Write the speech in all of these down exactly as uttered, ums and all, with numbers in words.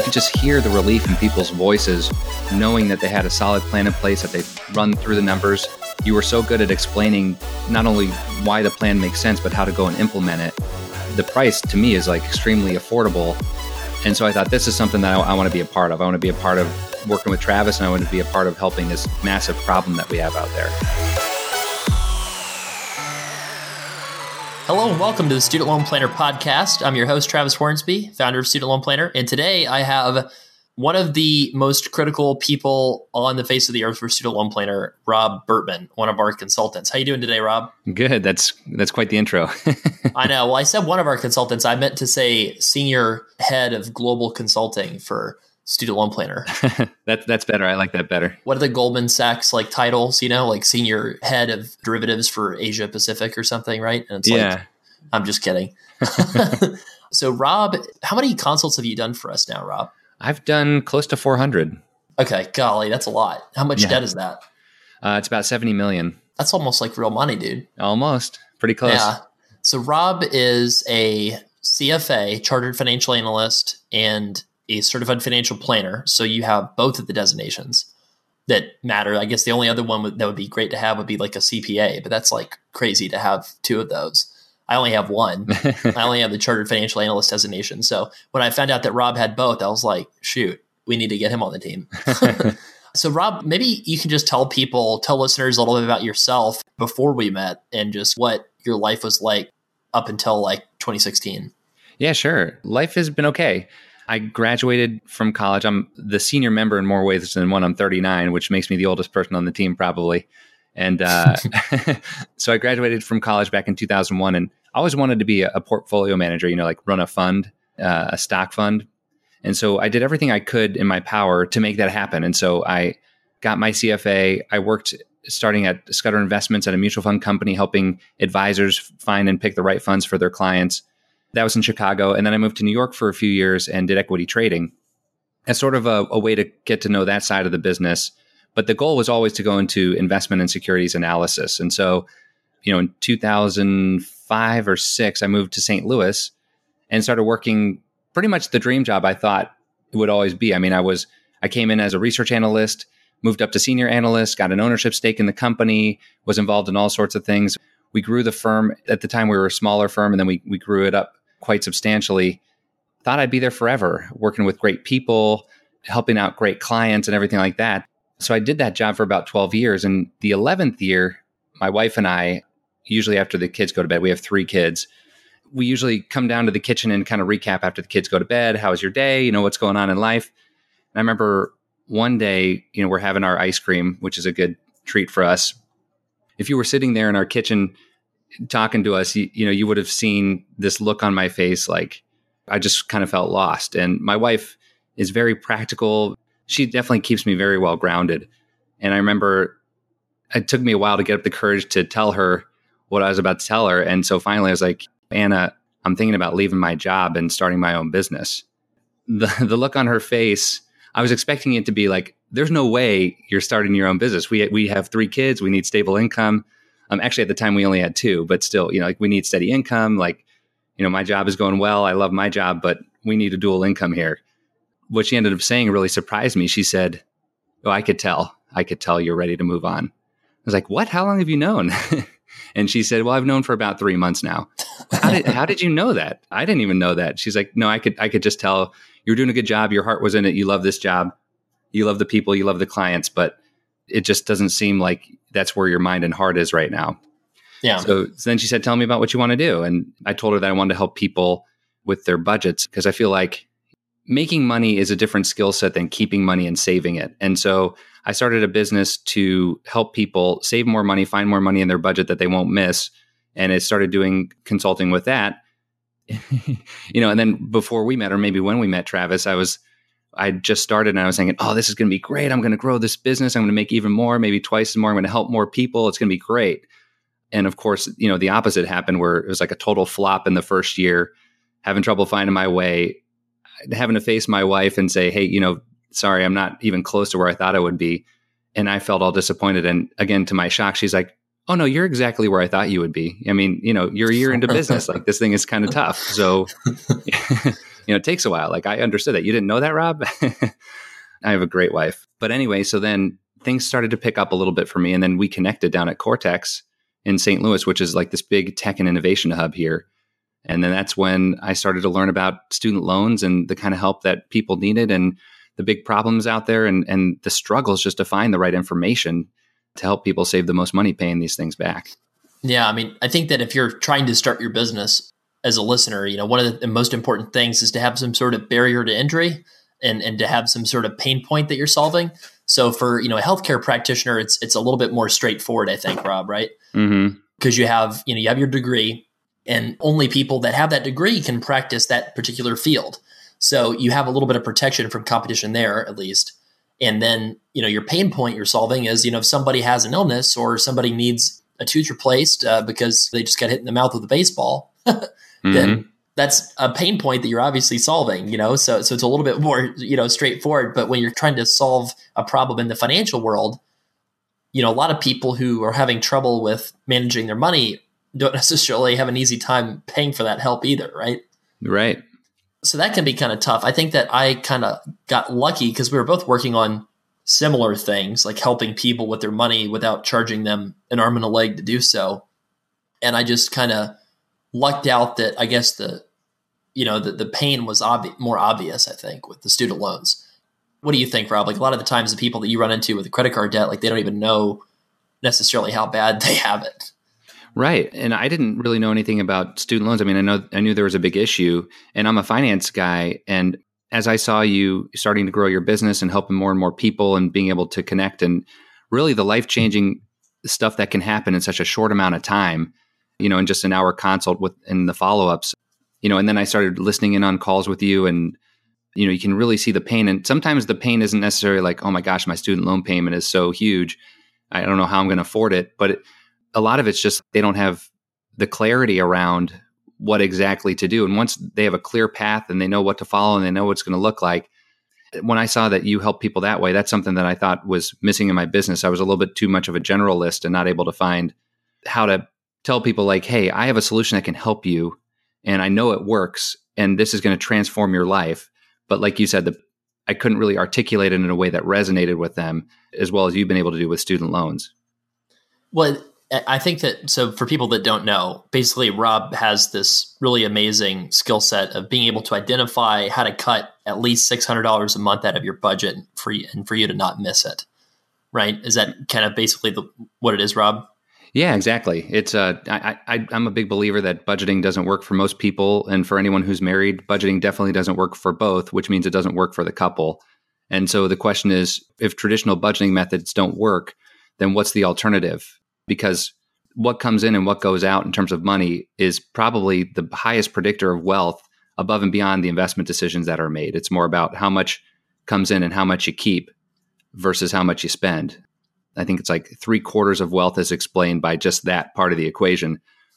could just hear the relief in people's voices, knowing that they had a solid plan in place, that they've run through the numbers. You were so good at explaining not only why the plan makes sense, but how to go and implement it. The price to me is like extremely affordable. And so I thought this is something that I, I want to be a part of. I want to be a part of working with Travis, and I want to be a part of helping this massive problem that we have out there. Hello and welcome to the Student Loan Planner podcast. I'm your host, Travis Hornsby, founder of Student Loan Planner. And today I have one of the most critical people on the face of the earth for Student Loan Planner, Rob Burtman, one of our consultants. How you doing today, Rob? Good. That's that's quite the intro. I know. Well, I said one of our consultants. I meant to say senior head of global consulting for Student Loan Planner. that, that's better. I like that better. What are the Goldman Sachs like titles, you know, like senior head of derivatives for Asia Pacific or something, right? And it's yeah. like, I'm just kidding. So Rob, how many consults have you done for us now, Rob? I've done close to four hundred. Okay. Golly, that's a lot. How much Yeah. debt is that? Uh, it's about seventy million. That's almost like real money, dude. Almost. Pretty close. Yeah. So Rob is a C F A, Chartered Financial Analyst, and a Certified Financial Planner. So you have both of the designations that matter. I guess the only other one that would be great to have would be like a C P A, but that's like crazy to have two of those. I only have one. I only have the Chartered Financial Analyst designation. So when I found out that Rob had both, I was like, shoot, we need to get him on the team. So Rob, maybe you can just tell people, tell listeners a little bit about yourself before we met and just what your life was like up until like twenty sixteen. Yeah, sure. Life has been okay. I graduated from college. I'm the senior member in more ways than one. I'm thirty-nine, which makes me the oldest person on the team probably. And uh, so I graduated from college back in two thousand one, and I always wanted to be a, a portfolio manager, you know, like run a fund, uh, a stock fund. And so I did everything I could in my power to make that happen. And so I got my C F A. I worked starting at Scudder Investments at a mutual fund company, helping advisors find and pick the right funds for their clients. That was in Chicago. And then I moved to New York for a few years and did equity trading as sort of a, a way to get to know that side of the business. But the goal was always to go into investment and securities analysis. And so, you know, in two thousand five or six, I moved to Saint Louis and started working pretty much the dream job I thought it would always be. I mean, I was, I came in as a research analyst, moved up to senior analyst, got an ownership stake in the company, was involved in all sorts of things. We grew the firm. At the time, we were a smaller firm, and then we we grew it up quite substantially. Thought I'd be there forever, working with great people, helping out great clients and everything like that. So I did that job for about twelve years. And the eleventh year, my wife and I, usually after the kids go to bed, we have three kids. We usually come down to the kitchen and kind of recap after the kids go to bed. How was your day? You know, what's going on in life? And I remember one day, you know, we're having our ice cream, which is a good treat for us. If you were sitting there in our kitchen talking to us, you, you know, you would have seen this look on my face. Like I just kind of felt lost. And my wife is very practical. She definitely keeps me very well grounded. And I remember it took me a while to get up the courage to tell her what I was about to tell her. And so finally I was like, Anna, I'm thinking about leaving my job and starting my own business. The the look on her face, I was expecting it to be like, there's no way you're starting your own business. We we have three kids. We need stable income. Um, actually, at the time, we only had two, but still, you know, like we need steady income. Like, you know, my job is going well. I love my job, but we need a dual income here. What she ended up saying really surprised me. She said, oh, I could tell. I could tell you're ready to move on. I was like, what? How long have you known? And she said, well, I've known for about three months now. How did, how did you know that? I didn't even know that. She's like, no, I could, I could just tell you're doing a good job. Your heart was in it. You love this job. You love the people. You love the clients, but it just doesn't seem like that's where your mind and heart is right now. Yeah. So, so then she said, tell me about what you want to do. And I told her that I wanted to help people with their budgets because I feel like making money is a different skill set than keeping money and saving it. And so I started a business to help people save more money, find more money in their budget that they won't miss. And I started doing consulting with that. You know, and then before we met, or maybe when we met, Travis, I was, I just started and I was thinking, oh, this is going to be great. I'm going to grow this business. I'm going to make even more, maybe twice as more. I'm going to help more people. It's going to be great. And of course, you know, the opposite happened where it was like a total flop in the first year, having trouble finding my way, having to face my wife and say, hey, you know, sorry, I'm not even close to where I thought I would be. And I felt all disappointed. And again, to my shock, she's like, oh no, you're exactly where I thought you would be. I mean, you know, you're a year into business. Like this thing is kind of tough. So, you know, it takes a while. Like, I understood that. You didn't know that, Rob? I have a great wife. But anyway, so then things started to pick up a little bit for me. And then we connected down at Cortex in Saint Louis, which is like this big tech and innovation hub here. And then that's when I started to learn about student loans and the kind of help that people needed and the big problems out there and, and the struggles just to find the right information to help people save the most money paying these things back. Yeah. I mean, I think that if you're trying to start your business as a listener, you know, one of the most important things is to have some sort of barrier to entry and, and to have some sort of pain point that you're solving. So for, you know, a healthcare practitioner, it's it's a little bit more straightforward, I think, Rob, right? Mm-hmm. Because you have, you know, you have your degree and only people that have that degree can practice that particular field. So you have a little bit of protection from competition there, at least. And then, you know, your pain point you're solving is, you know, if somebody has an illness or somebody needs a tooth replaced uh, because they just got hit in the mouth with a baseball, mm-hmm. then that's a pain point that you're obviously solving, you know, so so it's a little bit more, you know, straightforward. But when you're trying to solve a problem in the financial world, you know, a lot of people who are having trouble with managing their money don't necessarily have an easy time paying for that help either, right? Right. So that can be kind of tough. I think that I kind of got lucky because we were both working on similar things, like helping people with their money without charging them an arm and a leg to do so. And I just kind of lucked out that I guess the, you know, the, the pain was obvi- more obvious, I think, with the student loans. What do you think, Rob? Like a lot of the times the people that you run into with the credit card debt, like they don't even know necessarily how bad they have it. Right. And I didn't really know anything about student loans. I mean, I know I knew there was a big issue and I'm a finance guy. And as I saw you starting to grow your business and helping more and more people and being able to connect and really the life-changing stuff that can happen in such a short amount of time, you know, in just an hour consult with in the follow-ups, you know, and then I started listening in on calls with you and, you know, you can really see the pain. And sometimes the pain isn't necessarily like, oh my gosh, my student loan payment is so huge. I don't know how I'm going to afford it. But it, a lot of it's just they don't have the clarity around what exactly to do. And once they have a clear path and they know what to follow and they know what it's going to look like, when I saw that you help people that way, that's something that I thought was missing in my business. I was a little bit too much of a generalist and not able to find how to tell people like, hey, I have a solution that can help you and I know it works and this is going to transform your life. But like you said, the, I couldn't really articulate it in a way that resonated with them as well as you've been able to do with student loans. Well, I think that, so for people that don't know, basically Rob has this really amazing skill set of being able to identify how to cut at least six hundred dollars a month out of your budget for you, and for you to not miss it. Right? Is that kind of basically the, what it is, Rob? Yeah, exactly. It's uh, I, I, I'm a big believer that budgeting doesn't work for most people. And for anyone who's married, budgeting definitely doesn't work for both, which means it doesn't work for the couple. And so the question is, if traditional budgeting methods don't work, then what's the alternative? Because what comes in and what goes out in terms of money is probably the highest predictor of wealth above and beyond the investment decisions that are made. It's more about how much comes in and how much you keep versus how much you spend. I think it's like three quarters of wealth is explained by just that part of the equation.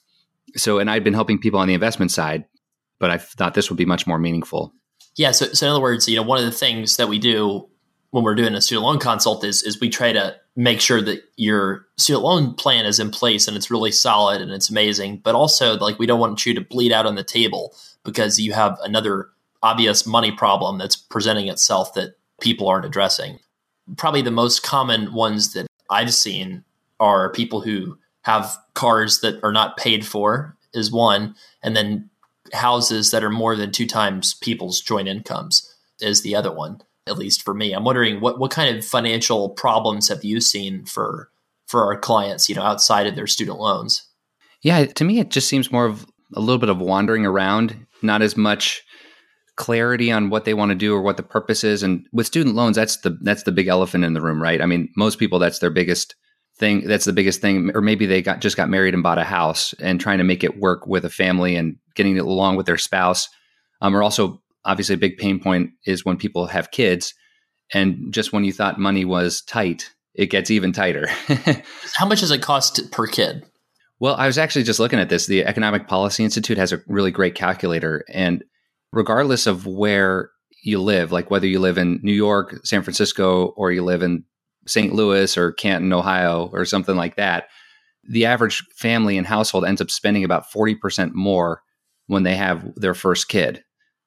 So, and I'd been helping people on the investment side, but I thought this would be much more meaningful. Yeah. So, so in other words, you know, one of the things that we do when we're doing a student loan consult is, is we try to make sure that your student loan plan is in place and it's really solid and it's amazing, but also like, we don't want you to bleed out on the table because you have another obvious money problem that's presenting itself that people aren't addressing. Probably the most common ones that I've seen are people who have cars that are not paid for is one, and then houses that are more than two times people's joint incomes is the other one, at least for me. I'm wondering what, what kind of financial problems have you seen for for our clients, you know, outside of their student loans? Yeah, to me, it just seems more of a little bit of wandering around, not as much clarity on what they want to do or what the purpose is. And with student loans, that's the that's the big elephant in the room, right? I mean, most people, that's their biggest thing. That's the biggest thing. Or maybe they got just got married and bought a house and trying to make it work with a family and getting it along with their spouse. Um, or also, obviously, a big pain point is when people have kids. And just when you thought money was tight, it gets even tighter. How much does it cost per kid? Well, I was actually just looking at this. The Economic Policy Institute has a really great calculator. And regardless of where you live, like whether you live in New York, San Francisco, or you live in Saint Louis or Canton, Ohio, or something like that, the average family and household ends up spending about forty percent more when they have their first kid.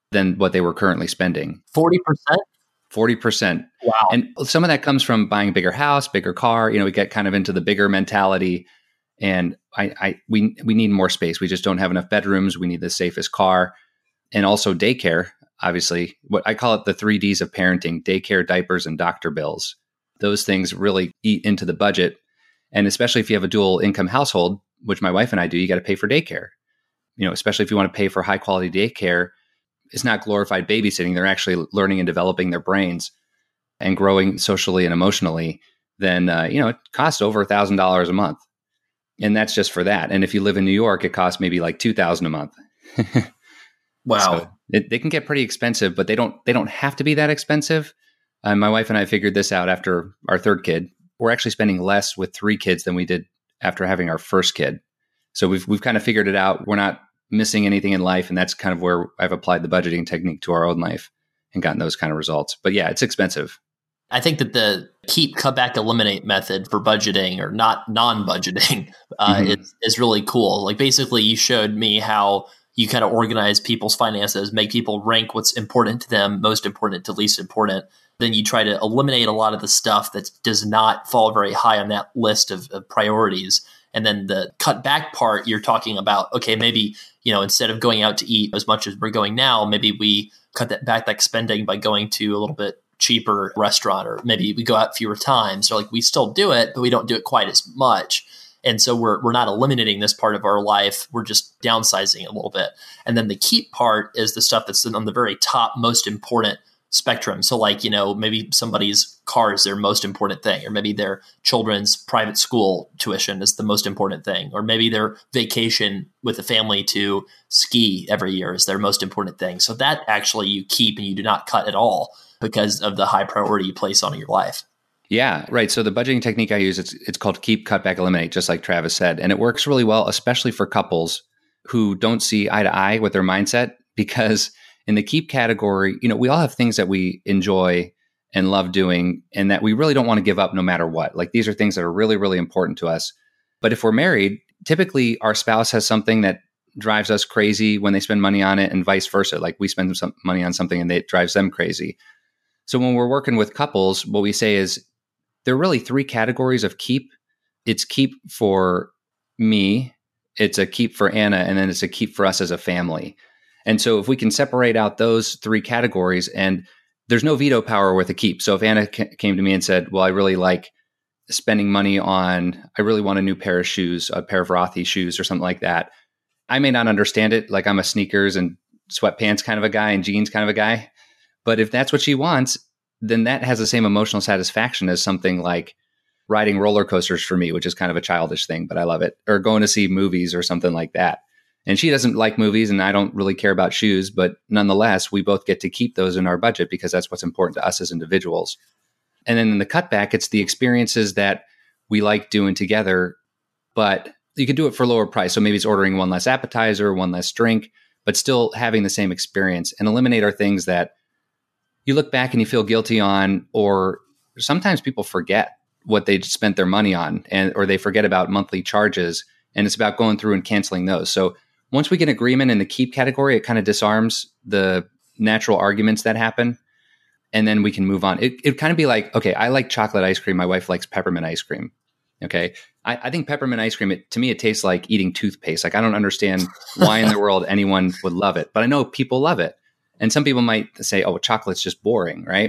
than what they were currently spending. forty percent? forty percent. Wow. And some of that comes from buying a bigger house, bigger car. You know, we get kind of into the bigger mentality. And I, I we we need more space. We just don't have enough bedrooms. We need the safest car. And also daycare, obviously. What I call it the three Ds of parenting: daycare, diapers, and doctor bills. Those things really eat into the budget. And especially if you have a dual income household, which my wife and I do, you got to pay for daycare. You know, especially if you want to pay for high quality daycare, it's not glorified babysitting. They're actually learning and developing their brains and growing socially and emotionally. Then, uh, you know, it costs over a thousand dollars a month. And that's just for that. And if you live in New York, it costs maybe like two thousand dollars a month. Wow. So it, they can get pretty expensive, but they don't, they don't have to be that expensive. Uh, my wife and I figured this out after our third kid. We're actually spending less with three kids than we did after having our first kid. So we've, we've kind of figured it out. We're not missing anything in life. And that's kind of where I've applied the budgeting technique to our own life and gotten those kind of results. But yeah, it's expensive. I think that the keep, cut back, eliminate method for budgeting or not non-budgeting uh, mm-hmm. is, is really cool. Like basically you showed me how you kind of organize people's finances, make people rank what's important to them, most important to least important. Then you try to eliminate a lot of the stuff that does not fall very high on that list of, of priorities. And then the cut back part, you're talking about, okay, maybe, you know, instead of going out to eat as much as we're going now, maybe we cut that back, that spending by going to a little bit cheaper restaurant, or maybe we go out fewer times. So like we still do it, but we don't do it quite as much. And so we're we're not eliminating this part of our life. We're just downsizing it a little bit. And then the keep part is the stuff that's on the very top, most important spectrum. So like, you know, maybe somebody's car is their most important thing, or maybe their children's private school tuition is the most important thing, or maybe their vacation with the family to ski every year is their most important thing. So that actually you keep and you do not cut at all because of the high priority you place on your life. Yeah, right. So the budgeting technique I use, it's it's called keep, cut back, eliminate, just like Travis said. And it works really well, especially for couples who don't see eye to eye with their mindset, because in the keep category, you know, we all have things that we enjoy and love doing and that we really don't want to give up no matter what. Like these are things that are really, really important to us. But if we're married, typically our spouse has something that drives us crazy when they spend money on it, and vice versa. Like we spend some money on something and it drives them crazy. So when we're working with couples, what we say is there are really three categories of keep. It's keep for me, it's a keep for Anna, and then it's a keep for us as a family. And so if we can separate out those three categories, and there's no veto power with a keep. So if Anna ca- came to me and said, well, I really like spending money on, I really want a new pair of shoes, a pair of Rothy shoes or something like that. I may not understand it. Like I'm a sneakers and sweatpants kind of a guy and jeans kind of a guy. But if that's what she wants, then that has the same emotional satisfaction as something like riding roller coasters for me, which is kind of a childish thing, but I love it. Or going to see movies or something like that. And she doesn't like movies and I don't really care about shoes, but nonetheless, we both get to keep those in our budget because that's what's important to us as individuals. And then in the cutback, it's the experiences that we like doing together, but you can do it for lower price. So maybe it's ordering one less appetizer, one less drink, but still having the same experience, and eliminate our things that you look back and you feel guilty on, or sometimes people forget what they spent their money on, and or they forget about monthly charges, and it's about going through and canceling those. So once we get agreement in the keep category, it kind of disarms the natural arguments that happen, and then we can move on. It it'd kind of be like, okay, I like chocolate ice cream. My wife likes peppermint ice cream. Okay. I, I think peppermint ice cream, it, to me, it tastes like eating toothpaste. Like I don't understand why in the world anyone would love it, but I know people love it. And some people might say, oh, chocolate's just boring, right?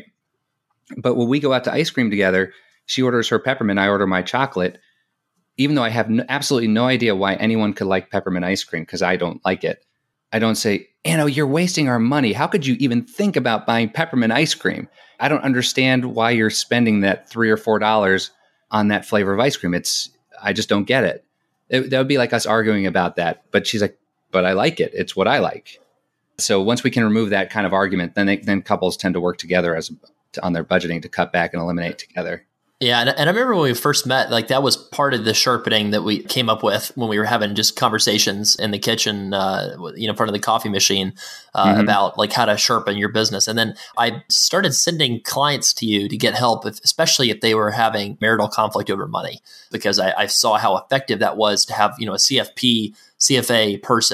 But when we go out to ice cream together, she orders her peppermint, I order my chocolate, even though I have no, absolutely no idea why anyone could like peppermint ice cream because I don't like it. I don't say, Anna, you're wasting our money. How could you even think about buying peppermint ice cream? I don't understand why you're spending that three or four dollars on that flavor of ice cream. It's, I just don't get it. it. That would be like us arguing about that. But she's like, but I like it. It's what I like. So once we can remove that kind of argument, then they, then couples tend to work together as on their budgeting to cut back and eliminate together. Yeah, and, and I remember when we first met, like that was part of the sharpening that we came up with when we were having just conversations in the kitchen, uh, you know, in front of the coffee machine uh, mm-hmm. about like how to sharpen your business. And then I started sending clients to you to get help, if, especially if they were having marital conflict over money, because I, I saw how effective that was to have, you know, a C F P, C F A person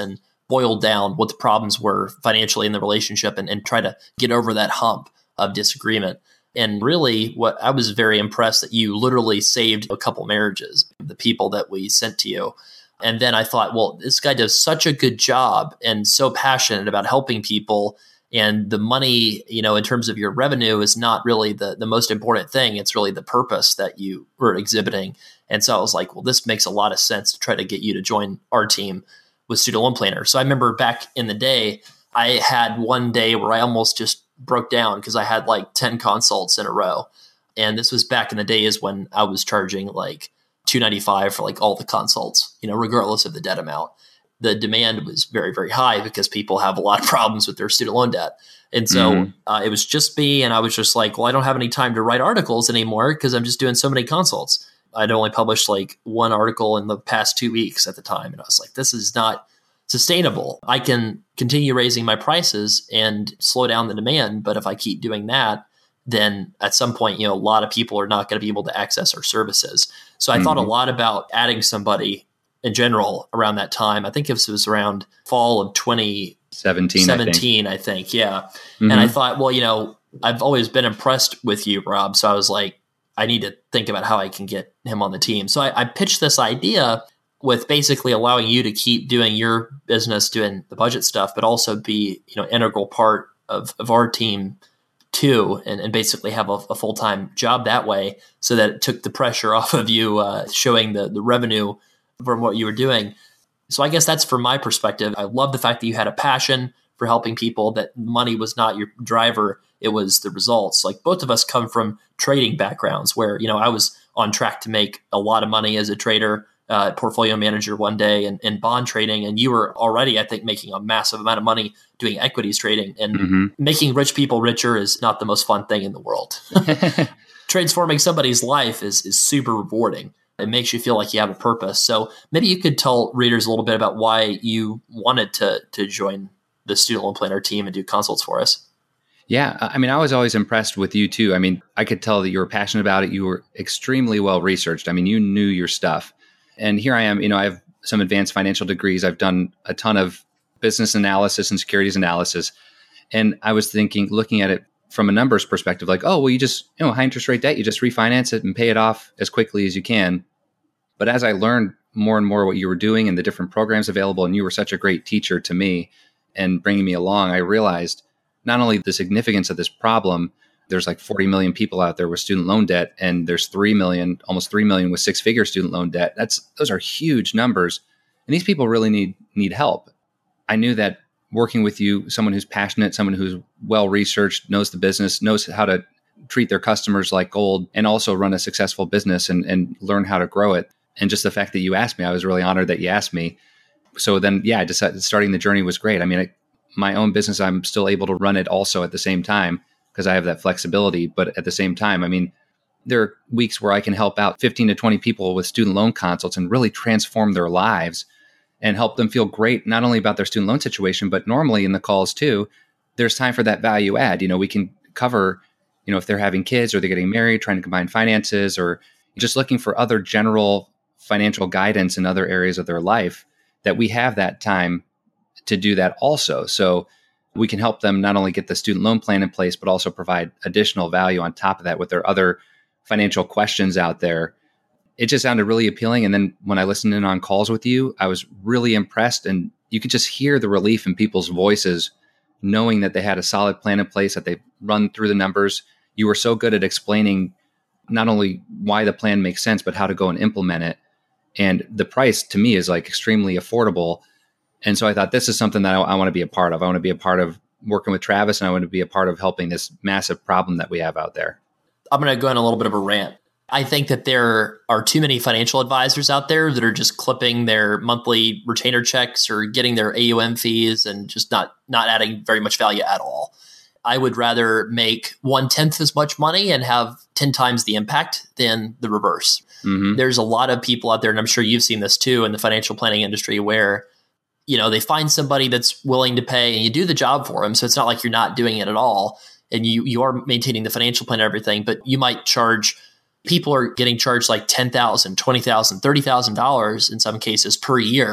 boiled down what the problems were financially in the relationship and, and try to get over that hump of disagreement. And really, what I was very impressed that you literally saved a couple marriages, the people that we sent to you. And then I thought, well, this guy does such a good job and so passionate about helping people. And the money, you know, in terms of your revenue is not really the, the most important thing. It's really the purpose that you were exhibiting. And so I was like, well, this makes a lot of sense to try to get you to join our team with Student Loan Planner. So I remember back in the day, I had one day where I almost just broke down because I had like ten consults in a row. And this was back in the days when I was charging like two hundred ninety-five dollars for like all the consults, you know, regardless of the debt amount. The demand was very, very high because people have a lot of problems with their student loan debt. And so mm-hmm. uh, it was just me. And I was just like, well, I don't have any time to write articles anymore because I'm just doing so many consults. I'd only published like one article in the past two weeks at the time. And I was like, this is not sustainable. I can continue raising my prices and slow down the demand. But if I keep doing that, then at some point, you know, a lot of people are not going to be able to access our services. So I mm-hmm. thought a lot about adding somebody in general around that time. I think it was around fall of twenty seventeen, seventeen, I think. I think yeah. Mm-hmm. And I thought, well, you know, I've always been impressed with you, Rob. So I was like, I need to think about how I can get him on the team. So I, I pitched this idea with basically allowing you to keep doing your business, doing the budget stuff, but also be, you know, integral part of, of our team too, and, and basically have a, a full-time job that way so that it took the pressure off of you uh, showing the, the revenue from what you were doing. So I guess that's from my perspective. I love the fact that you had a passion for helping people, that money was not your driver. It was the results. Like both of us come from trading backgrounds where, you know, I was on track to make a lot of money as a trader, uh, portfolio manager one day and, and bond trading. And you were already, I think, making a massive amount of money doing equities trading. And mm-hmm. making rich people richer is not the most fun thing in the world. Transforming somebody's life is, is super rewarding. It makes you feel like you have a purpose. So maybe you could tell readers a little bit about why you wanted to to join the Student Loan Planner team and do consults for us. Yeah. I mean, I was always impressed with you too. I mean, I could tell that you were passionate about it. You were extremely well researched. I mean, you knew your stuff. And here I am, you know, I have some advanced financial degrees. I've done a ton of business analysis and securities analysis. And I was thinking, looking at it from a numbers perspective, like, oh, well, you just, you know, high interest rate debt, you just refinance it and pay it off as quickly as you can. But as I learned more and more what you were doing and the different programs available, and you were such a great teacher to me and bringing me along, I realized not only the significance of this problem, there's like forty million people out there with student loan debt, and there's three million, almost three million with six figure student loan debt. That's, those are huge numbers. And these people really need, need help. I knew that working with you, someone who's passionate, someone who's well-researched, knows the business, knows how to treat their customers like gold, and also run a successful business and, and learn how to grow it. And just the fact that you asked me, I was really honored that you asked me. So then, yeah, I decided starting the journey was great. I mean, I, my own business, I'm still able to run it also at the same time because I have that flexibility. But at the same time, I mean, there are weeks where I can help out fifteen to twenty people with student loan consults and really transform their lives and help them feel great, not only about their student loan situation, but normally in the calls too, there's time for that value add. You know, we can cover, you know, if they're having kids or they're getting married, trying to combine finances, or just looking for other general financial guidance in other areas of their life, that we have that time to do that also. So we can help them not only get the student loan plan in place, but also provide additional value on top of that with their other financial questions out there. It just sounded really appealing. And then when I listened in on calls with you, I was really impressed. And you could just hear the relief in people's voices, knowing that they had a solid plan in place, that they run through the numbers. You were so good at explaining not only why the plan makes sense, but how to go and implement it. And the price to me is like extremely affordable. And so I thought, this is something that I, I want to be a part of. I want to be a part of working with Travis, and I want to be a part of helping this massive problem that we have out there. I'm going to go on a little bit of a rant. I think that there are too many financial advisors out there that are just clipping their monthly retainer checks or getting their A U M fees and just not, not adding very much value at all. I would rather make one-tenth as much money and have ten times the impact than the reverse. Mm-hmm. There's a lot of people out there, and I'm sure you've seen this too in the financial planning industry, where, you know, they find somebody that's willing to pay and you do the job for them. So it's not like you're not doing it at all. And you, you are maintaining the financial plan and everything, but you might charge, people are getting charged like ten thousand dollars, twenty thousand dollars, thirty thousand dollars in some cases per year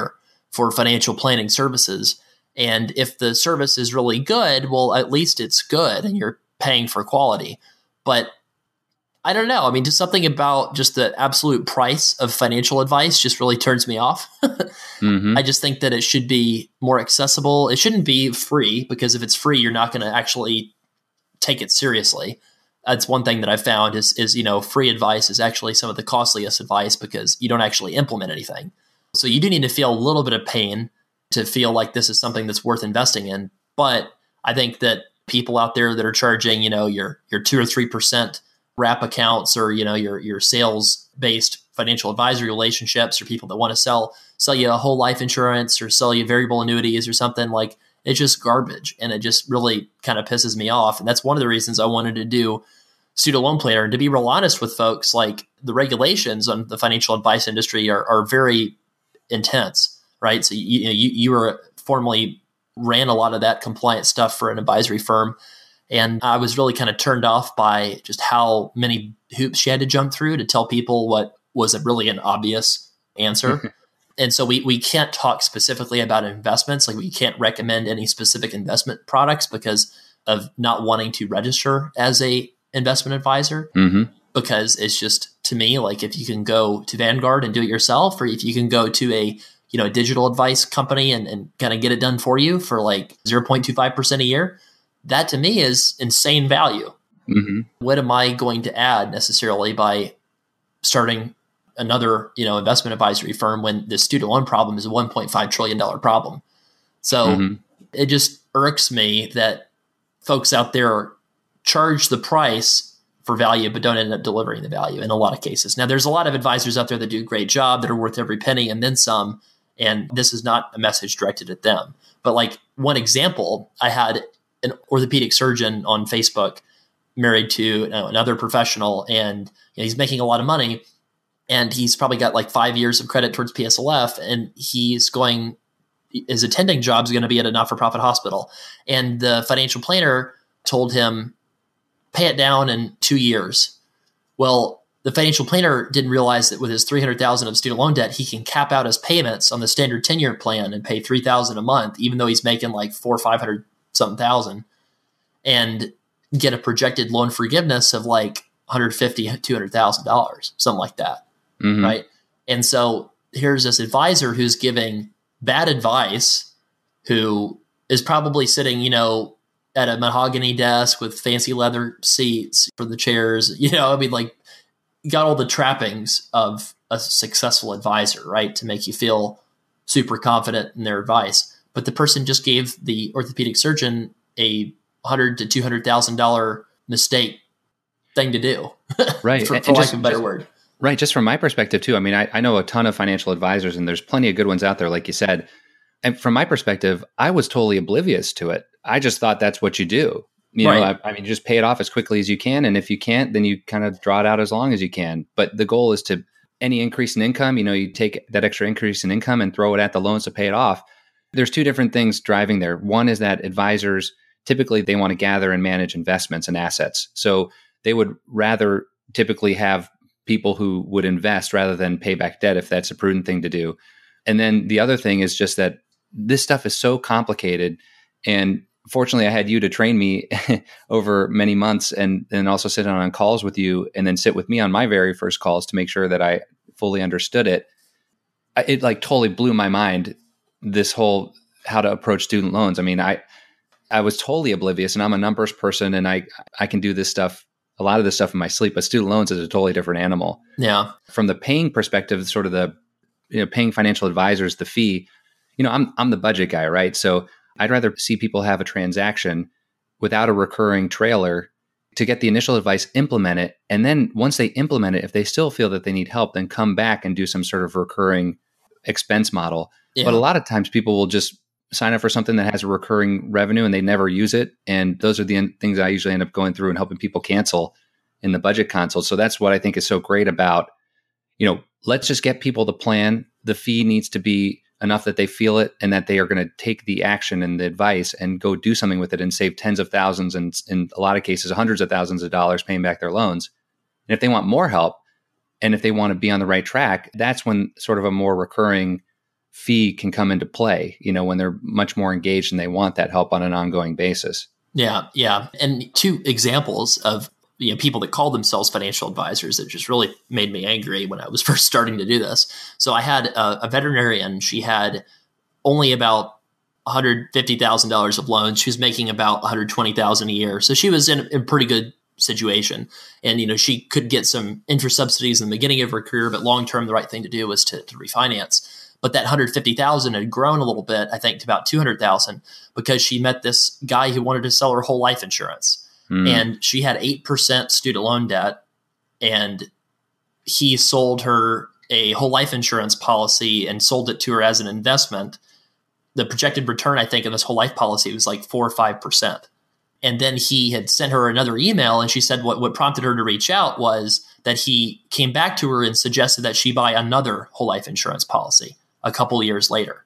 for financial planning services. And if the service is really good, well, at least it's good and you're paying for quality. But I don't know. I mean, just something about just the absolute price of financial advice just really turns me off. mm-hmm. I just think that it should be more accessible. It shouldn't be free, because if it's free, you're not going to actually take it seriously. That's one thing that I've found is, is, you know, free advice is actually some of the costliest advice because you don't actually implement anything. So you do need to feel a little bit of pain to feel like this is something that's worth investing in. But I think that people out there that are charging, you know, your your two or three percent wrap accounts, or, you know, your your sales based financial advisory relationships, or people that want to sell sell you a whole life insurance or sell you variable annuities or something, like, it's just garbage. And it just really kind of pisses me off. And that's one of the reasons I wanted to do Student Loan Planner. And to be real honest with folks, like, the regulations on the financial advice industry are, are very intense, right? So you, you, you were formerly ran a lot of that compliance stuff for an advisory firm. And I was really kind of turned off by just how many hoops she had to jump through to tell people what was a really an obvious answer. And so we we can't talk specifically about investments. Like, we can't recommend any specific investment products because of not wanting to register as a investment advisor. Mm-hmm. Because it's just, to me, like, if you can go to Vanguard and do it yourself, or if you can go to a, you know, a digital advice company and, and kind of get it done for you for like zero point two five percent a year, that to me is insane value. Mm-hmm. What am I going to add necessarily by starting another, you know, investment advisory firm when the student loan problem is a one point five trillion dollars problem? So mm-hmm. it just irks me that folks out there charge the price for value, but don't end up delivering the value in a lot of cases. Now, there's a lot of advisors out there that do a great job, that are worth every penny and then some. And this is not a message directed at them. But like, one example, I had an orthopedic surgeon on Facebook married to you know, another professional, and you know, he's making a lot of money, and he's probably got like five years of credit towards P S L F, and he's going, his attending job is going to be at a not-for-profit hospital. And the financial planner told him, pay it down in two years. Well, the financial planner didn't realize that with his three hundred thousand dollars of student loan debt, he can cap out his payments on the standard ten-year plan and pay three thousand dollars a month, even though he's making like four or five hundred something thousand, and get a projected loan forgiveness of like one hundred fifty thousand dollars, two hundred thousand dollars, something like that. Mm-hmm. Right. And so here's this advisor who's giving bad advice, who is probably sitting, you know, at a mahogany desk with fancy leather seats for the chairs, you know, I mean, like, got all the trappings of a successful advisor, right? To make you feel super confident in their advice. But the person just gave the orthopedic surgeon a one hundred thousand to two hundred thousand dollars mistake thing to do. Right. for, and, for and lack just, of a better just, word. Right. Just from my perspective too. I mean, I, I know a ton of financial advisors, and there's plenty of good ones out there, like you said. And from my perspective, I was totally oblivious to it. I just thought that's what you do. You right. know, I, I mean, you just pay it off as quickly as you can. And if you can't, then you kind of draw it out as long as you can. But the goal is to, any increase in income, you know, you take that extra increase in income and throw it at the loans to pay it off. There's two different things driving there. One is that advisors, typically they want to gather and manage investments and assets. So they would rather typically have people who would invest rather than pay back debt, if that's a prudent thing to do. And then the other thing is just that this stuff is so complicated. And fortunately, I had you to train me over many months, and and also sit on calls with you, and then sit with me on my very first calls to make sure that I fully understood it. It like totally blew my mind, this whole how to approach student loans. I mean, I I was totally oblivious, and I'm a numbers person, and I I can do this stuff, a lot of this stuff in my sleep, but student loans is a totally different animal. Yeah. From the paying perspective, sort of the, you know, paying financial advisors, the fee, you know, I'm I'm the budget guy, right? So I'd rather see people have a transaction without a recurring trailer to get the initial advice, implement it. And then once they implement it, if they still feel that they need help, then come back and do some sort of recurring expense model. Yeah. But a lot of times people will just sign up for something that has a recurring revenue and they never use it. And those are the en- things I usually end up going through and helping people cancel in the budget consult. So that's what I think is so great about, you know, let's just get people to plan. The fee needs to be enough that they feel it and that they are going to take the action and the advice and go do something with it and save tens of thousands and in a lot of cases, hundreds of thousands of dollars paying back their loans. And if they want more help and if they want to be on the right track, that's when sort of a more recurring fee can come into play, you know, when they're much more engaged and they want that help on an ongoing basis. Yeah, yeah. And two examples of, you know, people that call themselves financial advisors that just really made me angry when I was first starting to do this. So I had a, a veterinarian. She had only about one hundred fifty thousand dollars of loans. She was making about one hundred twenty thousand dollars a year. So she was in a pretty good situation. And, you know, she could get some interest subsidies in the beginning of her career, but long-term, the right thing to do was to, to refinance. But that one hundred fifty thousand had grown a little bit, I think, to about two hundred thousand because she met this guy who wanted to sell her whole life insurance. Mm. And she had eight percent student loan debt, and he sold her a whole life insurance policy and sold it to her as an investment. The projected return, I think, in this whole life policy was like four or five percent. And then he had sent her another email, and she said what, what prompted her to reach out was that he came back to her and suggested that she buy another whole life insurance policy a couple of years later.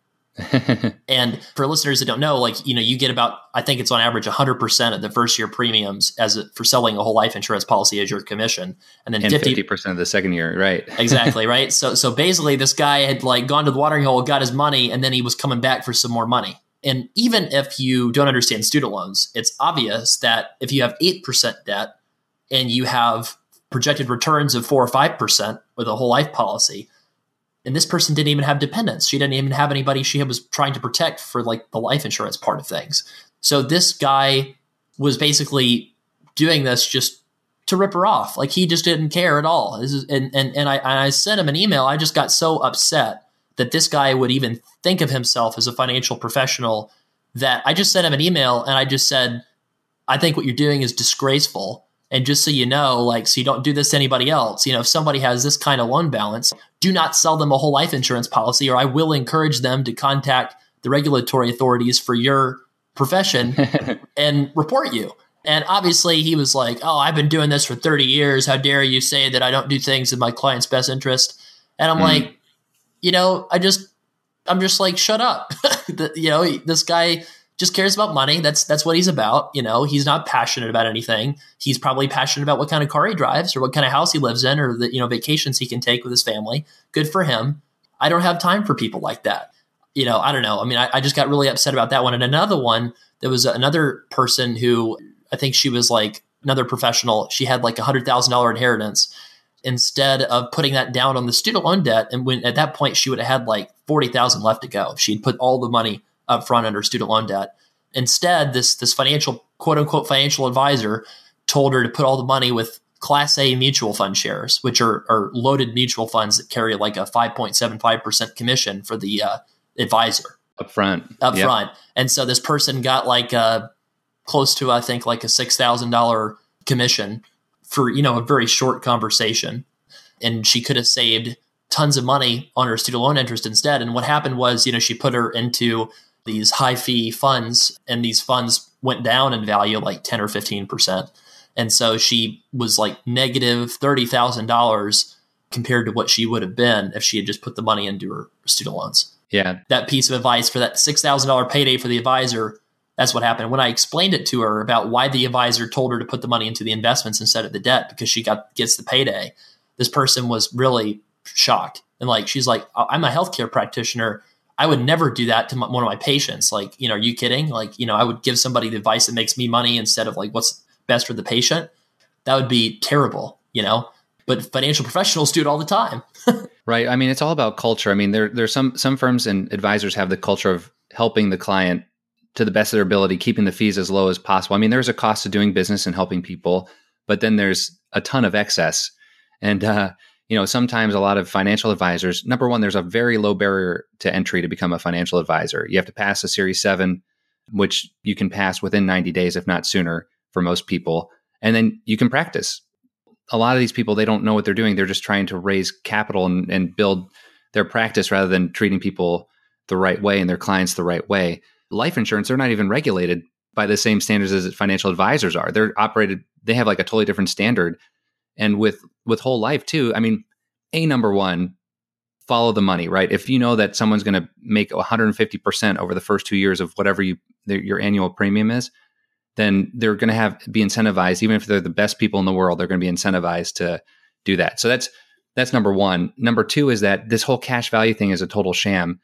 And for listeners that don't know, like, you know, you get about, I think it's on average one hundred percent of the first year premiums as a, for selling a whole life insurance policy as your commission. And then and fifty, fifty percent of the second year. Right. Exactly. Right. So, so basically this guy had like gone to the watering hole, got his money, and then he was coming back for some more money. And even if you don't understand student loans, it's obvious that if you have eight percent debt and you have projected returns of four or five percent with a whole life policy, and this person didn't even have dependents. She didn't even have anybody she was trying to protect for like the life insurance part of things. So this guy was basically doing this just to rip her off. Like he just didn't care at all. This is, and and, and I, I sent him an email. I just got so upset that this guy would even think of himself as a financial professional that I just sent him an email and I just said, I think what you're doing is disgraceful. And just so you know, like, so you don't do this to anybody else, you know, if somebody has this kind of loan balance, do not sell them a whole life insurance policy, or I will encourage them to contact the regulatory authorities for your profession and report you. And obviously he was like, oh, I've been doing this for thirty years. How dare you say that I don't do things in my client's best interest? And I'm mm. like, you know, I just, I'm just like, shut up. the, you know, this guy just cares about money. That's, that's what he's about. You know, he's not passionate about anything. He's probably passionate about what kind of car he drives or what kind of house he lives in or the, you know, vacations he can take with his family. Good for him. I don't have time for people like that. You know, I don't know. I mean, I, I just got really upset about that one. And another one, there was another person who I think she was like another professional. She had like a hundred thousand dollar inheritance. Instead of putting that down on the student loan debt, and when at that point she would have had like forty thousand left to go, she'd put all the money up front under student loan debt. Instead, this this financial quote unquote financial advisor told her to put all the money with Class A mutual fund shares, which are, are loaded mutual funds that carry like a five point seven five percent commission for the uh, advisor up front. Up yep. front, and so this person got like uh, close to I think like a six thousand dollar commission for, you know, a very short conversation. And she could have saved tons of money on her student loan interest instead. And what happened was, you know, she put her into these high fee funds, and these funds went down in value like ten or fifteen percent. And so she was like negative thirty thousand dollars compared to what she would have been if she had just put the money into her student loans. Yeah. That piece of advice for that six thousand dollars payday for the advisor, that's what happened. When I explained it to her about why the advisor told her to put the money into the investments instead of the debt because she got gets the payday, this person was really shocked. And like, she's like, I'm a healthcare practitioner. I would never do that to my, one of my patients. Like, you know, are you kidding? Like, you know, I would give somebody the advice that makes me money instead of like what's best for the patient. That would be terrible, you know, but financial professionals do it all the time. Right. I mean, it's all about culture. I mean, there there's some, some firms and advisors have the culture of helping the client to the best of their ability, keeping the fees as low as possible. I mean, there's a cost to doing business and helping people, but then there's a ton of excess. And, uh, you know, sometimes a lot of financial advisors, number one, there's a very low barrier to entry to become a financial advisor. You have to pass a Series seven, which you can pass within ninety days, if not sooner for most people. And then you can practice. A lot of these people, they don't know what they're doing. They're just trying to raise capital and, and build their practice rather than treating people the right way and their clients the right way. Life insurance, they're not even regulated by the same standards as financial advisors are. They're operated, they have like a totally different standard. And with, with whole life too, I mean, a number one, follow the money, right? If you know that someone's going to make one hundred fifty percent over the first two years of whatever you their, your annual premium is, then they're going to have be incentivized. Even if they're the best people in the world, they're going to be incentivized to do that. So that's, that's number one. Number two is that this whole cash value thing is a total sham.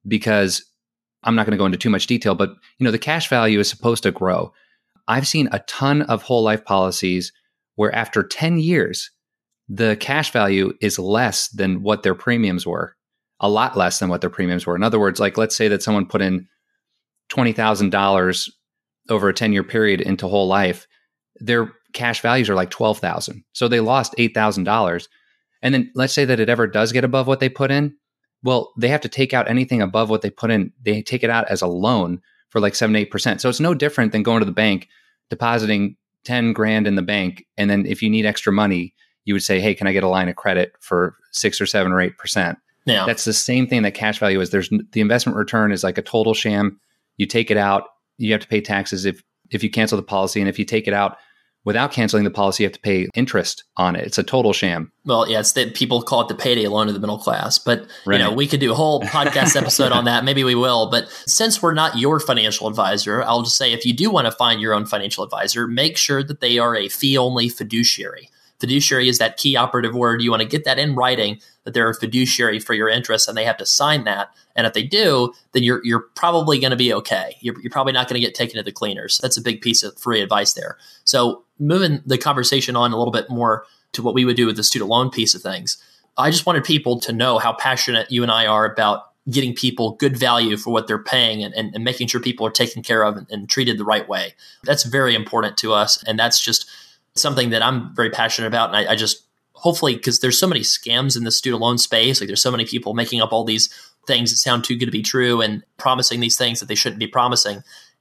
because I'm not going to go into too much detail, but you know, the cash value is supposed to grow. I've seen a ton of whole life policies where after ten years, the cash value is less than what their premiums were, a lot less than what their premiums were. In other words, like let's say that someone put in twenty thousand dollars over a ten-year period into whole life, their cash values are like twelve thousand dollars. So they lost eight thousand dollars. And then let's say that it ever does get above what they put in. Well, they have to take out anything above what they put in. They take it out as a loan for like seven, eight percent. So it's no different than going to the bank, depositing ten grand in the bank. And then if you need extra money, you would say, hey, can I get a line of credit for six or seven or eight percent? Yeah. That's the same thing that cash value is. There's the investment return is like a total sham. You take it out, you have to pay taxes if, if you cancel the policy. And if you take it out without canceling the policy, you have to pay interest on it. It's a total sham. Well, yeah, it's that people call it the payday loan of the middle class. But Right. you know, we could do a whole podcast episode on that. Maybe we will. But since we're not your financial advisor, I'll just say if you do want to find your own financial advisor, make sure that they are a fee-only fiduciary. Fiduciary is that key operative word. You want to get that in writing that they're a fiduciary for your interests, and they have to sign that. And if they do, then you're you're probably going to be okay. You're, you're probably not going to get taken to the cleaners. That's a big piece of free advice there. So moving the conversation on a little bit more to what we would do with the student loan piece of things, I just wanted people to know how passionate you and I are about getting people good value for what they're paying and, and, and making sure people are taken care of and, and treated the right way. That's very important to us. And that's just something that I'm very passionate about. And I, I just hopefully, because there's so many scams in the student loan space, like there's so many people making up all these things that sound too good to be true and promising these things that they shouldn't be promising.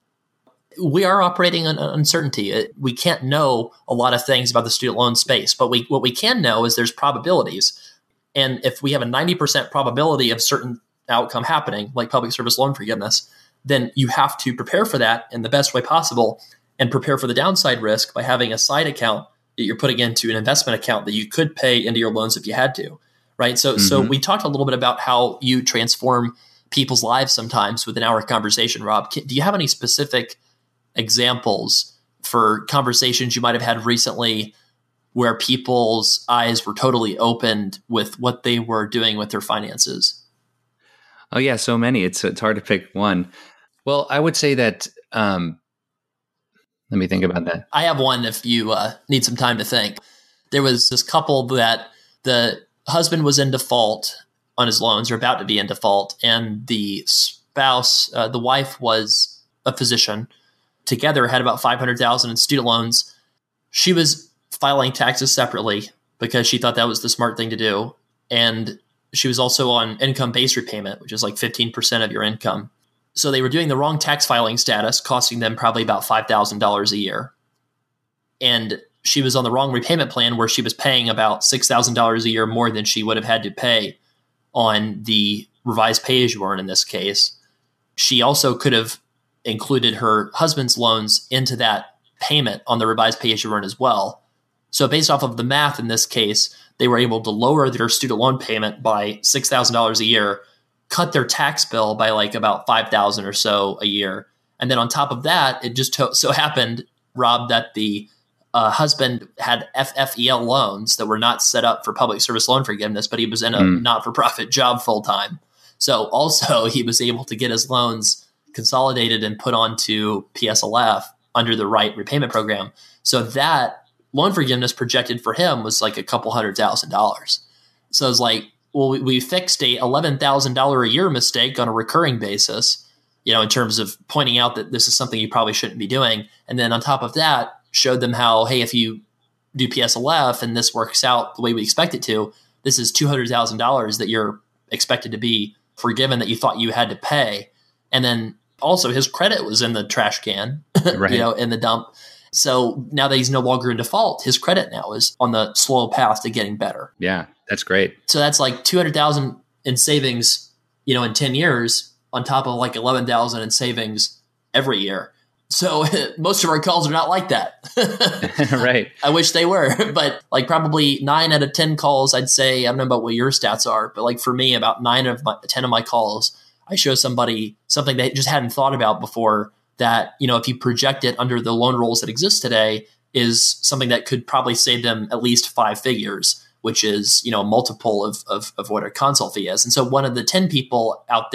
We are operating in uncertainty. It, we can't know a lot of things about the student loan space, but we what we can know is there's probabilities. And if we have a ninety percent probability of certain outcome happening, like public service loan forgiveness, then you have to prepare for that in the best way possible and prepare for the downside risk by having a side account that you're putting into an investment account that you could pay into your loans if you had to, right? So, mm-hmm. so we talked a little bit about how you transform people's lives sometimes within our conversation, Rob. Can, do you have any specific examples for conversations you might have had recently where people's eyes were totally opened with what they were doing with their finances? Oh yeah, so many. It's it's hard to pick one. Well, I would say that. Um, let me think about that. I have one. If you uh, need some time to think, there was this couple that the husband was in default on his loans, or about to be in default, and the spouse, uh, the wife, was a physician. Together, had about five hundred thousand dollars in student loans. She was filing taxes separately because she thought that was the smart thing to do. And she was also on income-based repayment, which is like fifteen percent of your income. So they were doing the wrong tax filing status, costing them probably about five thousand dollars a year. And she was on the wrong repayment plan where she was paying about six thousand dollars a year more than she would have had to pay on the revised pay-as-you-earn in this case. She also could have included her husband's loans into that payment on the revised pay-as-you-earn as well. So based off of the math in this case, they were able to lower their student loan payment by six thousand dollars a year, cut their tax bill by like about five thousand dollars or so a year. And then on top of that, it just to- so happened, Rob, that the uh, husband had F F E L loans that were not set up for public service loan forgiveness, but he was in a mm. not-for-profit job full-time. So also he was able to get his loans consolidated and put onto P S L F under the right repayment program. So that loan forgiveness projected for him was like a couple hundred thousand dollars. So it's like, well, we, we fixed a eleven thousand dollars a year mistake on a recurring basis, you know, in terms of pointing out that this is something you probably shouldn't be doing. And then on top of that, showed them how, hey, if you do P S L F and this works out the way we expect it to, this is two hundred thousand dollars that you're expected to be forgiven that you thought you had to pay. And then also his credit was in the trash can, right. you know, in the dump. So now that he's no longer in default, his credit now is on the slow path to getting better. Yeah, that's great. So that's like two hundred thousand dollars in savings, you know, in ten years on top of like eleven thousand dollars in savings every year. So most of our calls are not like that. Right. I wish they were, but like probably nine out of ten calls, I'd say, I don't know about what your stats are, but like for me, about nine of my, ten of my calls, I show somebody something they just hadn't thought about before that, you know, if you project it under the loan rules that exist today, is something that could probably save them at least five figures, which is, you know, a multiple of, of, of what a consult fee is. And so one of the ten people out there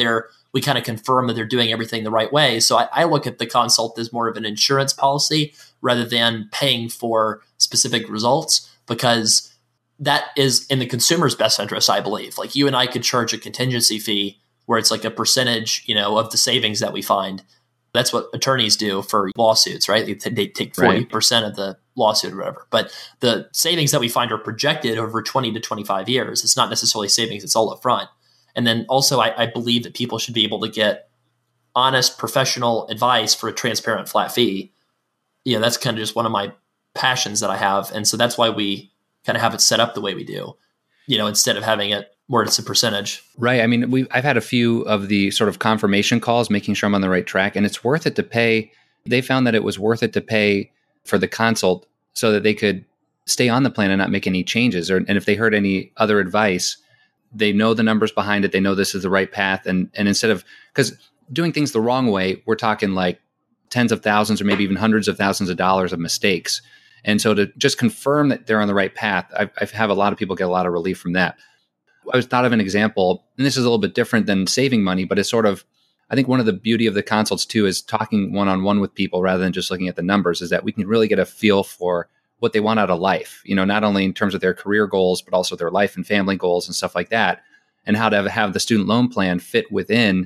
we kind of confirm that they're doing everything the right way. So I, I look at the consult as more of an insurance policy rather than paying for specific results, because that is in the consumer's best interest, I believe. Like you and I could charge a contingency fee where it's like a percentage, you know, of the savings that we find. That's what attorneys do for lawsuits, right? They, t- they take forty percent right. of the lawsuit or whatever. But the savings that we find are projected over twenty to twenty-five years. It's not necessarily savings. It's all up front. And then also I, I believe that people should be able to get honest professional advice for a transparent flat fee. You know, that's kind of just one of my passions that I have. And so that's why we kind of have it set up the way we do, you know, instead of having it where it's a percentage. Right. I mean, we I've had a few of the sort of confirmation calls, making sure I'm on the right track, and it's worth it to pay. They found that it was worth it to pay for the consult so that they could stay on the plan and not make any changes. Or, and if they heard any other advice, they know the numbers behind it. They know this is the right path. And, and instead of, because doing things the wrong way, we're talking like tens of thousands or maybe even hundreds of thousands of dollars of mistakes. And so to just confirm that they're on the right path, I, I have a lot of people get a lot of relief from that. I was thought of an example, and this is a little bit different than saving money, but it's sort of, I think one of the beauty of the consults too is talking one-on-one with people rather than just looking at the numbers, is that we can really get a feel for what they want out of life, you know, not only in terms of their career goals, but also their life and family goals and stuff like that, and how to have the student loan plan fit within,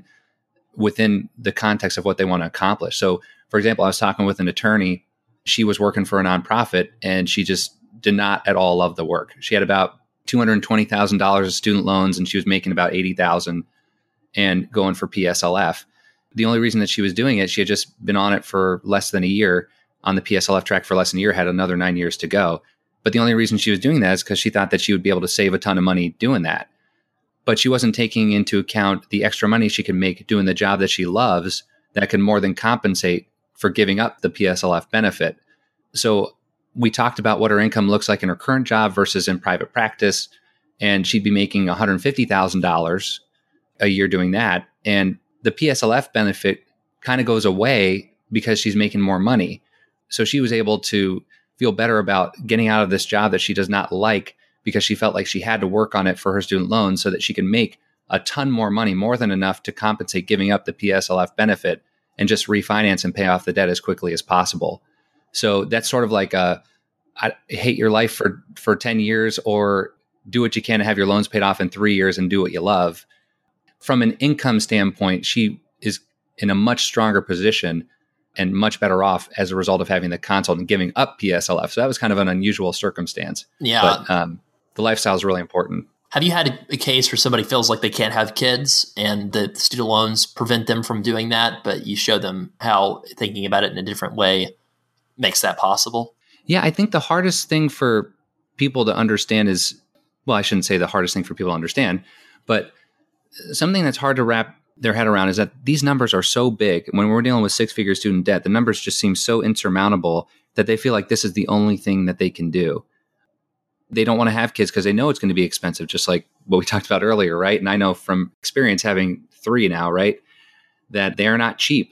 within the context of what they want to accomplish. So for example, I was talking with an attorney. She was working for a nonprofit and she just did not at all love the work. She had about two hundred twenty thousand dollars of student loans and she was making about eighty thousand dollars and going for P S L F. The only reason that she was doing it, she had just been on it for less than a year, on the P S L F track for less than a year, had another nine years to go. But the only reason she was doing that is because she thought that she would be able to save a ton of money doing that. But she wasn't taking into account the extra money she could make doing the job that she loves that can more than compensate for giving up the P S L F benefit. So we talked about what her income looks like in her current job versus in private practice. And she'd be making one hundred fifty thousand dollars a year doing that. And the P S L F benefit kind of goes away because she's making more money. So she was able to feel better about getting out of this job that she does not like because she felt like she had to work on it for her student loans so that she can make a ton more money, more than enough to compensate giving up the P S L F benefit and just refinance and pay off the debt as quickly as possible. So that's sort of like a, I hate your life for, for ten years, or do what you can to have your loans paid off in three years and do what you love. From an income standpoint, she is in a much stronger position and much better off as a result of having the consult and giving up P S L F. So that was kind of an unusual circumstance. Yeah. But um, the lifestyle is really important. Have you had a, a case where somebody feels like they can't have kids and the student loans prevent them from doing that, but you show them how thinking about it in a different way makes that possible? Yeah, I think the hardest thing for people to understand is, well, I shouldn't say the hardest thing for people to understand, but something that's hard to wrap their head around is that these numbers are so big. When we're dealing with six-figure student debt, the numbers just seem so insurmountable that they feel like this is the only thing that they can do. They don't want to have kids because they know it's going to be expensive, just like what we talked about earlier, right? And I know from experience having three now, right, that they are not cheap.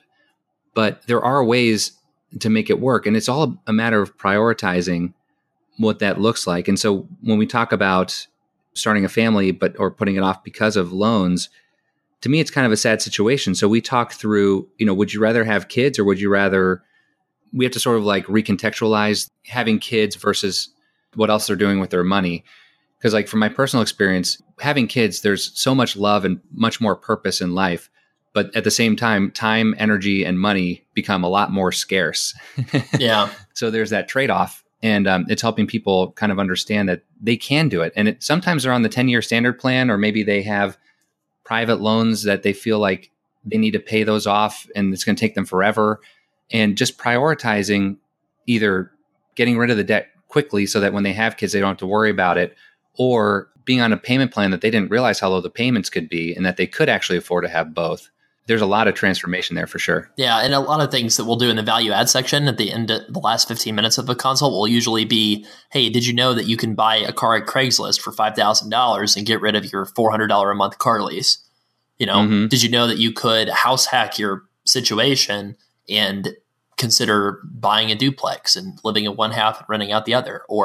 But there are ways to make it work. And it's all a matter of prioritizing what that looks like. And so when we talk about starting a family, but or putting it off because of loans, to me, it's kind of a sad situation. So we talk through, you know, would you rather have kids, or would you rather, we have to sort of like recontextualize having kids versus what else they're doing with their money. Because like from my personal experience, having kids, there's so much love and much more purpose in life. But at the same time, time, energy, and money become a lot more scarce. Yeah. So there's that trade-off. And um, it's helping people kind of understand that they can do it. And it, sometimes they're on the ten-year standard plan, or maybe they have private loans that they feel like they need to pay those off and it's going to take them forever. And just prioritizing either getting rid of the debt quickly so that when they have kids, they don't have to worry about it, or being on a payment plan that they didn't realize how low the payments could be and that they could actually afford to have both. There's a lot of transformation there for sure. Yeah. And a lot of things that we'll do in the value add section at the end of the last fifteen minutes of the consult will usually be, hey, did you know that you can buy a car at Craigslist for five thousand dollars and get rid of your four hundred dollars a month car lease? You know, mm-hmm. Did you know that you could house hack your situation and consider buying a duplex and living in one half and renting out the other? Or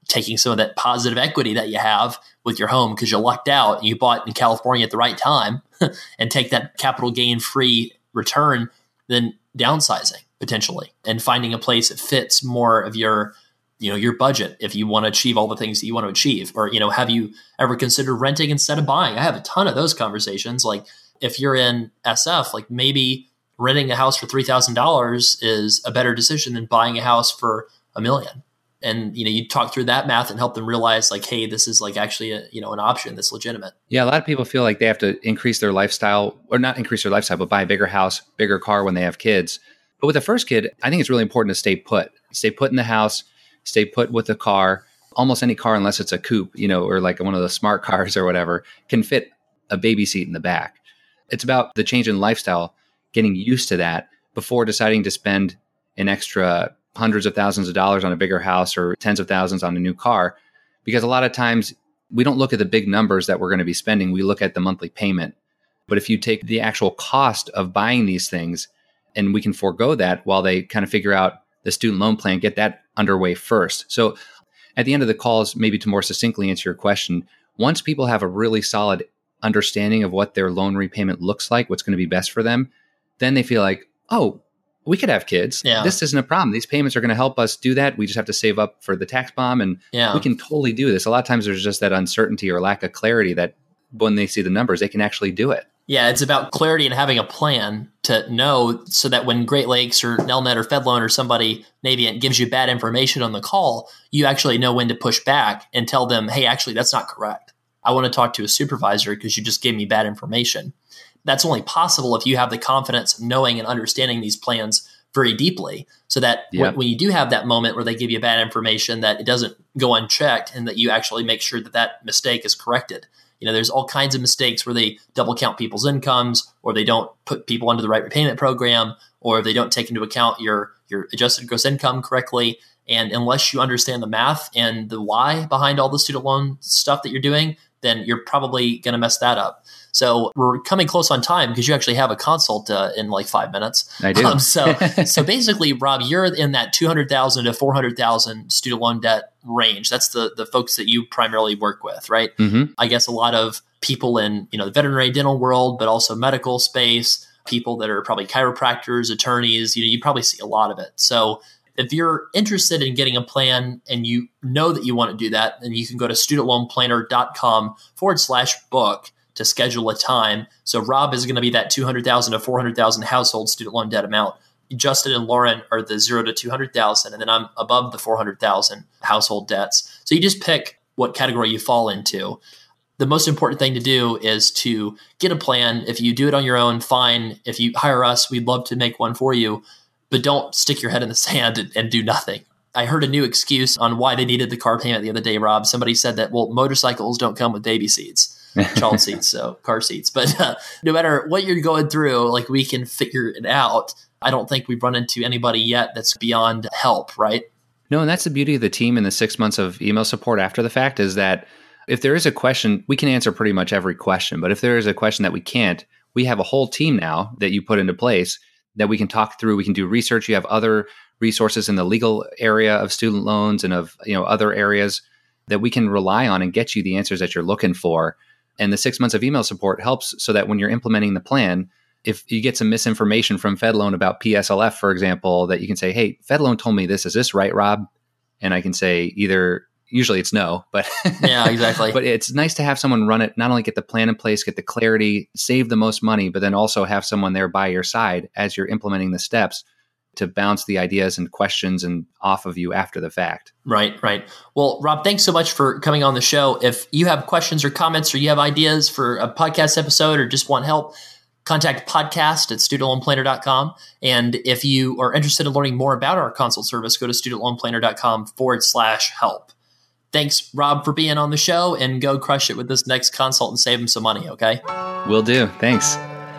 taking some of that positive equity that you have with your home because you lucked out and you bought in California at the right time and take that capital gain free return, then downsizing potentially and finding a place that fits more of your, you know, your budget if you want to achieve all the things that you want to achieve. Or, you know, have you ever considered renting instead of buying? I have a ton of those conversations. Like if you're in S F, like maybe renting a house for three thousand dollars is a better decision than buying a house for a million. And, you know, you talk through that math and help them realize like, hey, this is like actually a, you know, an option that's legitimate. Yeah. A lot of people feel like they have to increase their lifestyle or not increase their lifestyle, but buy a bigger house, bigger car when they have kids. But with the first kid, I think it's really important to stay put, stay put in the house, stay put with the car. Almost any car, unless it's a coupe, you know, or like one of the smart cars or whatever, can fit a baby seat in the back. It's about the change in lifestyle, getting used to that before deciding to spend an extra hundreds of thousands of dollars on a bigger house or tens of thousands on a new car. Because a lot of times we don't look at the big numbers that we're going to be spending. We look at the monthly payment. But if you take the actual cost of buying these things, and we can forego that while they kind of figure out the student loan plan, get that underway first. So at the end of the calls, maybe to more succinctly answer your question, once people have a really solid understanding of what their loan repayment looks like, what's going to be best for them, then they feel like, oh, we could have kids. Yeah. This isn't a problem. These payments are going to help us do that. We just have to save up for the tax bomb and yeah. we can totally do this. A lot of times there's just that uncertainty or lack of clarity that when they see the numbers, they can actually do it. Yeah, it's about clarity and having a plan to know so that when Great Lakes or Nelnet or FedLoan or somebody, Navient, gives you bad information on the call, you actually know when to push back and tell them, hey, actually, that's not correct. I want to talk to a supervisor because you just gave me bad information. That's only possible if you have the confidence of knowing and understanding these plans very deeply so that yep. when, when you do have that moment where they give you bad information, that it doesn't go unchecked and that you actually make sure that that mistake is corrected. You know, there's all kinds of mistakes where they double count people's incomes, or they don't put people under the right repayment program, or they don't take into account your your adjusted gross income correctly. And unless you understand the math and the why behind all the student loan stuff that you're doing, then you're probably going to mess that up. So we're coming close on time because you actually have a consult uh, in like five minutes. I do. Um, so, so basically, Rob, you're in that two hundred thousand to four hundred thousand student loan debt range. That's the the folks that you primarily work with, right? Mm-hmm. I guess a lot of people in you know the veterinary dental world, but also medical space, people that are probably chiropractors, attorneys. You know, you probably see a lot of it. So if you're interested in getting a plan and you know that you want to do that, then you can go to studentloanplanner.com forward slash book to schedule a time. So Rob is going to be that two hundred thousand to four hundred thousand household student loan debt amount. Justin and Lauren are the zero to two hundred thousand, and then I'm above the four hundred thousand household debts. So you just pick what category you fall into. The most important thing to do is to get a plan. If you do it on your own, fine. If you hire us, we'd love to make one for you, but don't stick your head in the sand and, and do nothing. I heard a new excuse on why they needed the car payment the other day, Rob. Somebody said that, well, motorcycles don't come with baby seats. Child seats, so car seats. But uh, no matter what you're going through, like we can figure it out. I don't think we've run into anybody yet that's beyond help, right? No, and that's the beauty of the team in the six months of email support after the fact is that if there is a question, we can answer pretty much every question. But if there is a question that we can't, we have a whole team now that you put into place that we can talk through. We can do research. You have other resources in the legal area of student loans and of you know other areas that we can rely on and get you the answers that you're looking for. And the six months of email support helps so that when you're implementing the plan, if you get some misinformation from FedLoan about P S L F, for example, that you can say, hey, FedLoan told me this. Is this right, Rob? And I can say either, usually it's no, but yeah, exactly. But it's nice to have someone run it, not only get the plan in place, get the clarity, save the most money, but then also have someone there by your side as you're implementing the steps to bounce the ideas and questions and off of you after the fact. Right, right. Well, Rob, thanks so much for coming on the show. If you have questions or comments or you have ideas for a podcast episode or just want help, contact podcast at student loan planner dot com. And if you are interested in learning more about our consult service, go to studentloanplanner.com forward slash help. Thanks, Rob, for being on the show, and go crush it with this next consult and save him some money, okay? Will do. Thanks.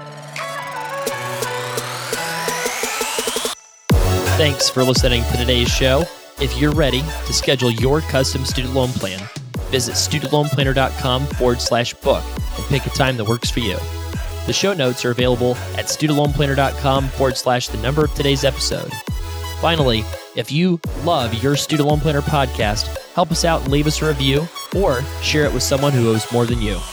Thanks for listening to today's show. If you're ready to schedule your custom student loan plan, visit studentloanplanner.com forward slash book and pick a time that works for you. The show notes are available at studentloanplanner.com forward slash the number of today's episode. Finally, if you love your Student Loan Planner podcast, help us out and leave us a review, or share it with someone who owes more than you.